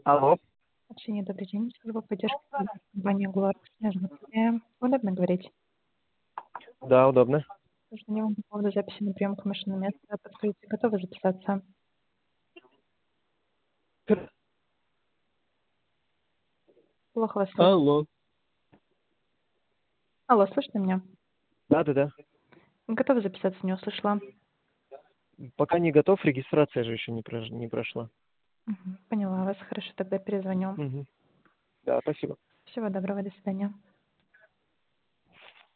Алло. Общение, добрый день. Служба поддержки компании «Глоракс». Меня зовут Юлия. Удобно говорить? Да, удобно. Звоню вам по поводу записи на прием к машинному месту. Подскажите, готовы записаться? Плохо вас слышно. Алло. Алло, слышно меня? Да. Готовы записаться? Не услышала. Пока не готов, регистрация же еще не прошла. Поняла вас. Хорошо, тогда перезвоню. Да, спасибо. Всего доброго, до свидания.